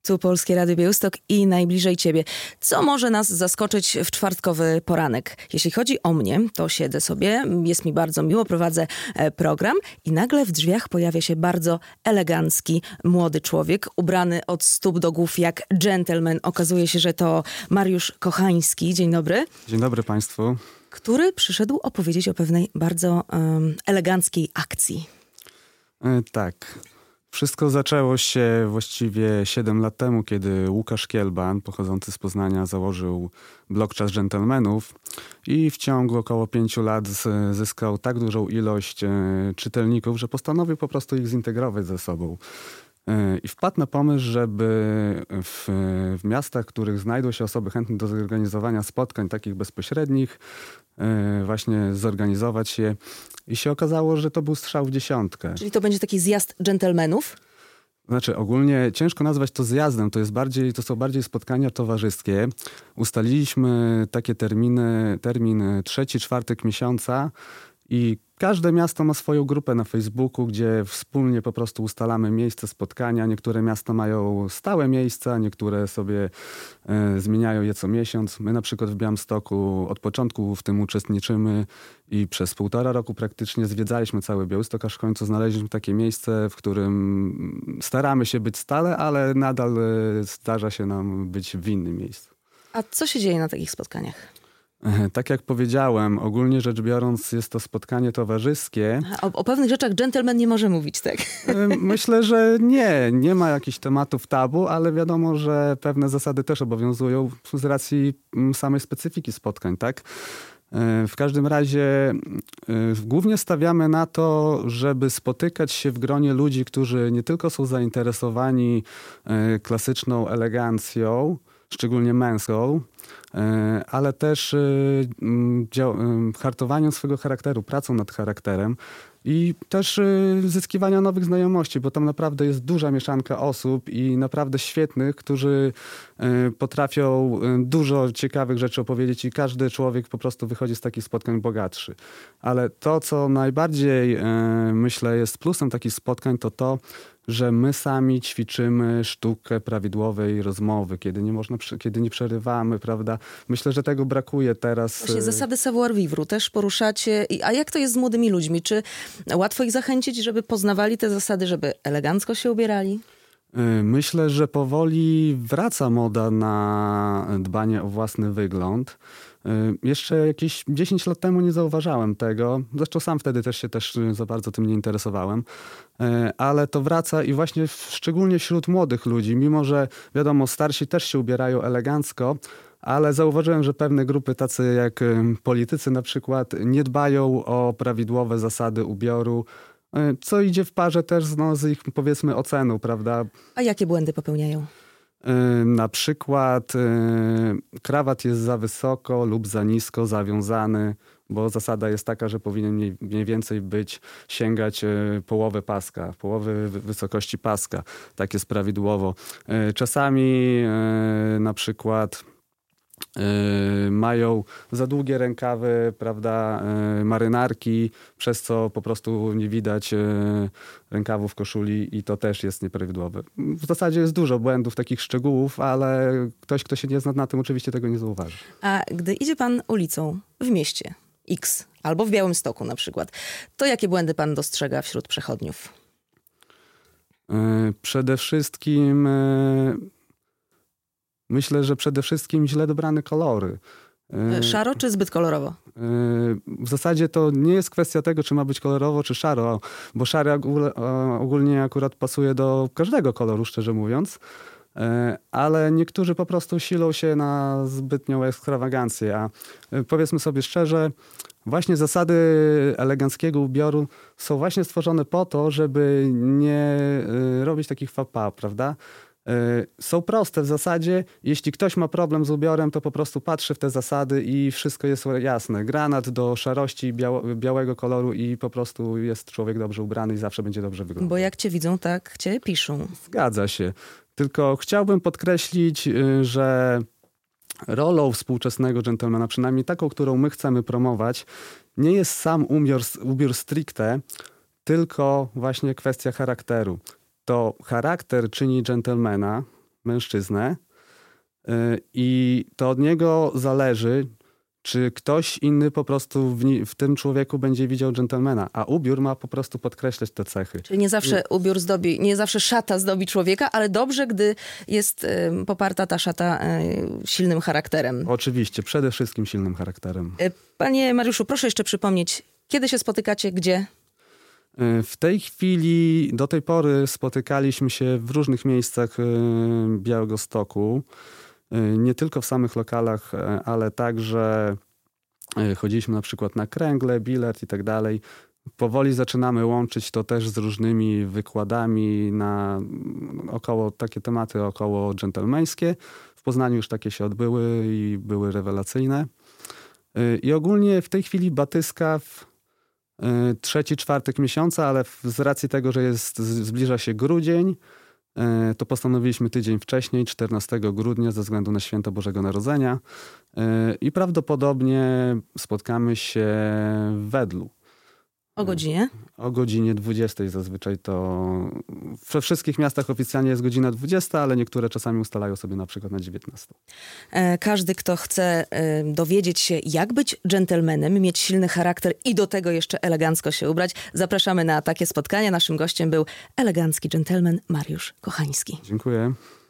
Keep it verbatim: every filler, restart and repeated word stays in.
Tu Polskie Radio Białystok i Najbliżej Ciebie. Co może nas zaskoczyć w czwartkowy poranek? Jeśli chodzi o mnie, to siedzę sobie, jest mi bardzo miło, prowadzę program i nagle w drzwiach pojawia się bardzo elegancki, młody człowiek, ubrany od stóp do głów jak dżentelmen. Okazuje się, że to Mariusz Kochański. Dzień dobry. Dzień dobry Państwu. Który przyszedł opowiedzieć o pewnej bardzo um, eleganckiej akcji. E, tak. Wszystko zaczęło się właściwie siedem lat temu, kiedy Łukasz Kielban, pochodzący z Poznania, założył blog Czas Dżentelmenów i w ciągu około pięciu lat z, zyskał tak dużą ilość e, czytelników, że postanowił po prostu ich zintegrować ze sobą. E, I wpadł na pomysł, żeby w, w miastach, w których znajdą się osoby chętne do zorganizowania spotkań takich bezpośrednich, e, właśnie zorganizować je. I się okazało, że to był strzał w dziesiątkę. Czyli to będzie taki zjazd dżentelmenów? Znaczy ogólnie ciężko nazwać to zjazdem, to, jest bardziej, to są bardziej spotkania towarzyskie. Ustaliliśmy takie terminy, termin trzeci, czwartek miesiąca i każde miasto ma swoją grupę na Facebooku, gdzie wspólnie po prostu ustalamy miejsce spotkania. Niektóre miasta mają stałe miejsca, niektóre sobie e, zmieniają je co miesiąc. My na przykład w Białymstoku od początku w tym uczestniczymy i przez półtora roku praktycznie zwiedzaliśmy cały Białystok, aż w końcu znaleźliśmy takie miejsce, w którym staramy się być stale, ale nadal e, zdarza się nam być w innym miejscu. A co się dzieje na takich spotkaniach? Tak jak powiedziałem, ogólnie rzecz biorąc jest to spotkanie towarzyskie. O, o pewnych rzeczach dżentelmen nie może mówić, tak? Myślę, że nie. Nie ma jakichś tematów tabu, ale wiadomo, że pewne zasady też obowiązują z racji samej specyfiki spotkań, tak? W każdym razie głównie stawiamy na to, żeby spotykać się w gronie ludzi, którzy nie tylko są zainteresowani klasyczną elegancją, szczególnie męską, ale też hartowaniem swojego charakteru, pracą nad charakterem i też zyskiwania nowych znajomości, bo tam naprawdę jest duża mieszanka osób i naprawdę świetnych, którzy potrafią dużo ciekawych rzeczy opowiedzieć i każdy człowiek po prostu wychodzi z takich spotkań bogatszy. Ale to, co najbardziej myślę jest plusem takich spotkań, to to, że my sami ćwiczymy sztukę prawidłowej rozmowy, kiedy nie można, kiedy nie przerywamy, prawda? Myślę, że tego brakuje teraz. Właśnie zasady savoir-vivre też poruszacie. A jak to jest z młodymi ludźmi? Czy łatwo ich zachęcić, żeby poznawali te zasady, żeby elegancko się ubierali? Myślę, że powoli wraca moda na dbanie o własny wygląd. Jeszcze jakieś dziesięć lat temu nie zauważałem tego. Zresztą sam wtedy też się też za bardzo tym nie interesowałem. Ale to wraca i właśnie w, szczególnie wśród młodych ludzi, mimo że wiadomo, starsi też się ubierają elegancko, ale zauważyłem, że pewne grupy, tacy jak politycy na przykład, nie dbają o prawidłowe zasady ubioru, co idzie w parze też no, z ich, powiedzmy, oceną, prawda? A jakie błędy popełniają? Na przykład krawat jest za wysoko lub za nisko zawiązany, bo zasada jest taka, że powinien mniej, mniej więcej być, sięgać połowę paska, połowy wysokości paska. Tak jest prawidłowo. Czasami na przykład mają za długie rękawy, prawda, marynarki, przez co po prostu nie widać rękawów koszuli i to też jest nieprawidłowe. W zasadzie jest dużo błędów, takich szczegółów, ale ktoś, kto się nie zna na tym, oczywiście tego nie zauważy. A gdy idzie pan ulicą w mieście X albo w Białymstoku na przykład, to jakie błędy pan dostrzega wśród przechodniów? Przede wszystkim myślę, że przede wszystkim źle dobrane kolory. Szaro czy zbyt kolorowo? W zasadzie to nie jest kwestia tego, czy ma być kolorowo, czy szaro, bo szary ogólnie akurat pasuje do każdego koloru, szczerze mówiąc. Ale niektórzy po prostu silą się na zbytnią ekstrawagancję. A powiedzmy sobie szczerze, właśnie zasady eleganckiego ubioru są właśnie stworzone po to, żeby nie robić takich faux pas, prawda? Są proste w zasadzie. Jeśli ktoś ma problem z ubiorem, to po prostu patrzy w te zasady i wszystko jest jasne. Granat do szarości biało, białego koloru i po prostu jest człowiek dobrze ubrany i zawsze będzie dobrze wyglądał. Bo jak cię widzą, tak cię piszą. Zgadza się. Tylko chciałbym podkreślić, że rolą współczesnego dżentelmena, przynajmniej taką, którą my chcemy promować, nie jest sam ubiór, ubiór stricte, tylko właśnie kwestia charakteru. To charakter czyni dżentelmena, mężczyznę i to od niego zależy, czy ktoś inny po prostu w, ni- w tym człowieku będzie widział dżentelmena, a ubiór ma po prostu podkreślać te cechy. Czyli nie zawsze ubiór zdobi, nie zawsze szata zdobi człowieka, ale dobrze, gdy jest y, poparta ta szata y, silnym charakterem. Oczywiście, przede wszystkim silnym charakterem. Y, Panie Mariuszu, proszę jeszcze przypomnieć, kiedy się spotykacie, gdzie? W tej chwili, do tej pory spotykaliśmy się w różnych miejscach Białegostoku. Nie tylko w samych lokalach, ale także chodziliśmy na przykład na kręgle, bilet i tak dalej. Powoli zaczynamy łączyć to też z różnymi wykładami na około takie tematy około dżentelmeńskie. W Poznaniu już takie się odbyły i były rewelacyjne. I ogólnie w tej chwili batyskaw trzeci czwartek miesiąca, ale z racji tego, że jest, zbliża się grudzień, to postanowiliśmy tydzień wcześniej, czternastego grudnia, ze względu na święto Bożego Narodzenia. I prawdopodobnie spotkamy się w Wedlu. O godzinie? O godzinie dwudziestej zazwyczaj to... We wszystkich miastach oficjalnie jest godzina dwudziesta, ale niektóre czasami ustalają sobie na przykład na dziewiętnastą. Każdy, kto chce dowiedzieć się, jak być dżentelmenem, mieć silny charakter i do tego jeszcze elegancko się ubrać, zapraszamy na takie spotkania. Naszym gościem był elegancki dżentelmen Mariusz Kochański. Dziękuję.